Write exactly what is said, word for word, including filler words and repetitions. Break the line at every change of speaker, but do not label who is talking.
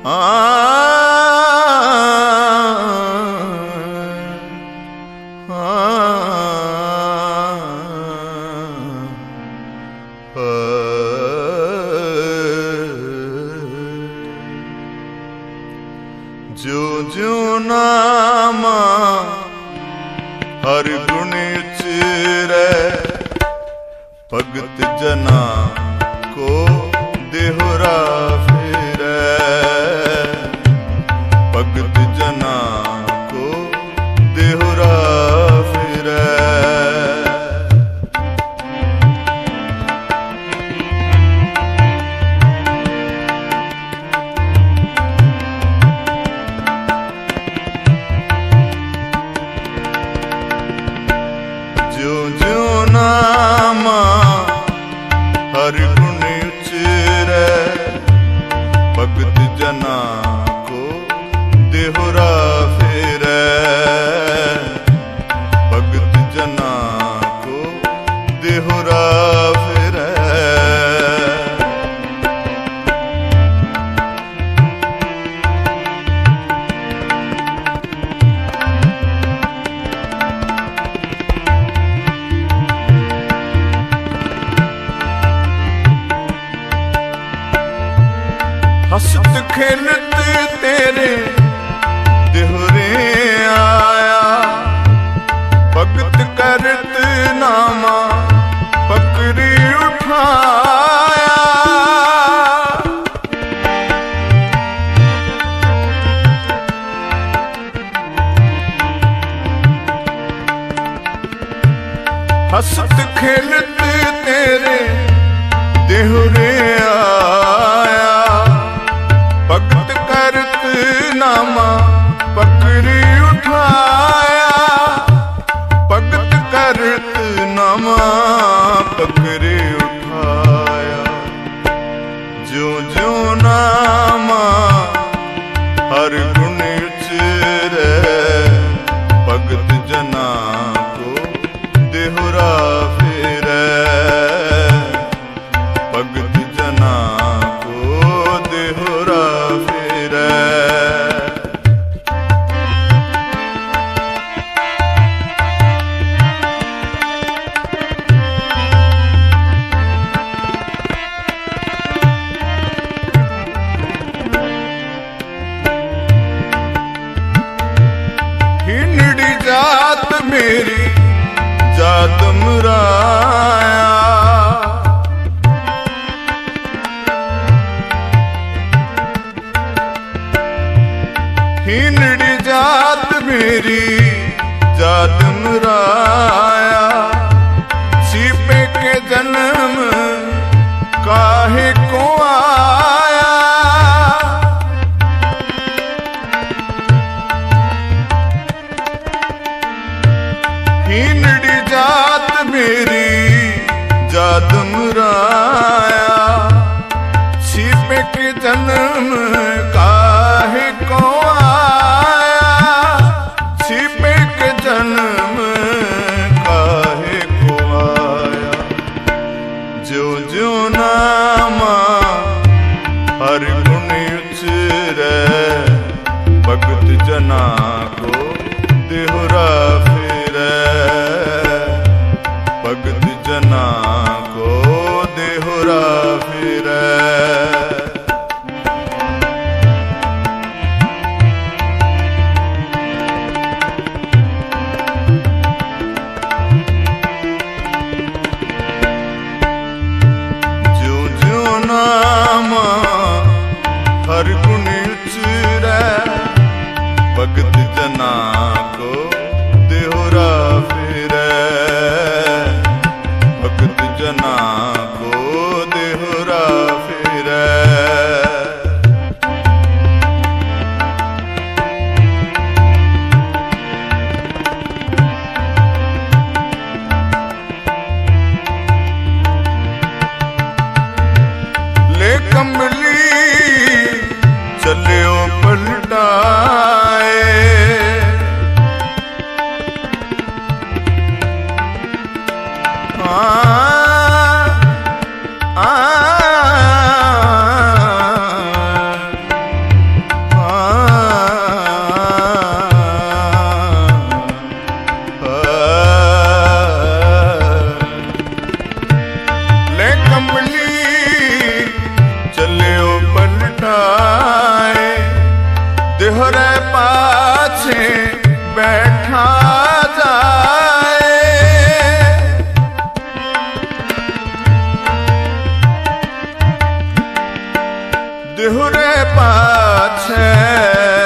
जो जो नामा हर गुण उचरै भगत जना को देहुरा फिरै भगत जना को देहुरा फिरै जो जो नामा हर गुण उचरै भगत जना को देहुरा फिरै भगत जना को देहुरा फिरै हसत खेलत तेरे देहुरे आया भगत करत नामा पकड़ी उठाया हसत खेलत तेरे देहुरे आया भगत करत नामा पकड़ी उठाया भगत करत नामा पकड़ी उठाया जो जो नामा हर गुण उचरै भगत जना को देहुरा फिरै भगत जना को देहुरा फिरै हिंडड़ी जात मेरी जात मराया हिंडड़ी जात मेरी जात मराया सीपे के जन्म काहे को आया हिंडड़ी जात मेरी जात मराया सीपे के जन्म काहे को आया सीपे के जन्म काहे को आया जो जो नामा हर गुण उचरै भगत जना को देहुरा फिरै भगत जना को देहुरा फिरै जो जो नामा हर गुण उचरै भगत जना को खाए, देहरे पाछे बैठा जाए। देहरे पाछे